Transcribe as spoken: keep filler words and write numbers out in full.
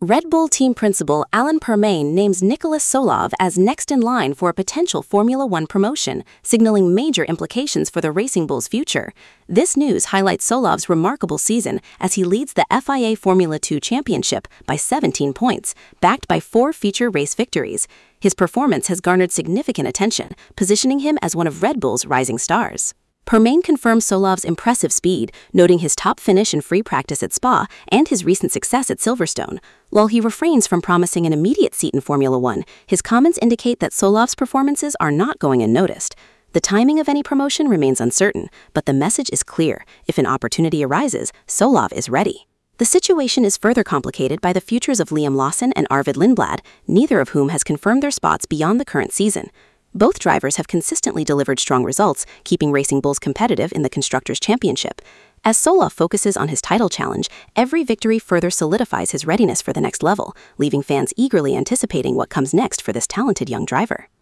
Red Bull team principal Alain Permane names Nicolas Solov as next in line for a potential Formula One promotion, signaling major implications for the Racing Bulls' future. This news highlights Solov's remarkable season as he leads the F I A Formula Two Championship by seventeen points, backed by four feature race victories. His performance has garnered significant attention, positioning him as one of Red Bull's rising stars. Permane confirms Solov's impressive speed, noting his top finish in free practice at Spa and his recent success at Silverstone. While he refrains from promising an immediate seat in Formula One, his comments indicate that Solov's performances are not going unnoticed. The timing of any promotion remains uncertain, but the message is clear. If an opportunity arises, Solov is ready. The situation is further complicated by the futures of Liam Lawson and Arvid Lindblad, neither of whom has confirmed their spots beyond the current season. Both drivers have consistently delivered strong results, keeping Racing Bulls competitive in the Constructors' Championship. As Solov focuses on his title challenge, every victory further solidifies his readiness for the next level, leaving fans eagerly anticipating what comes next for this talented young driver.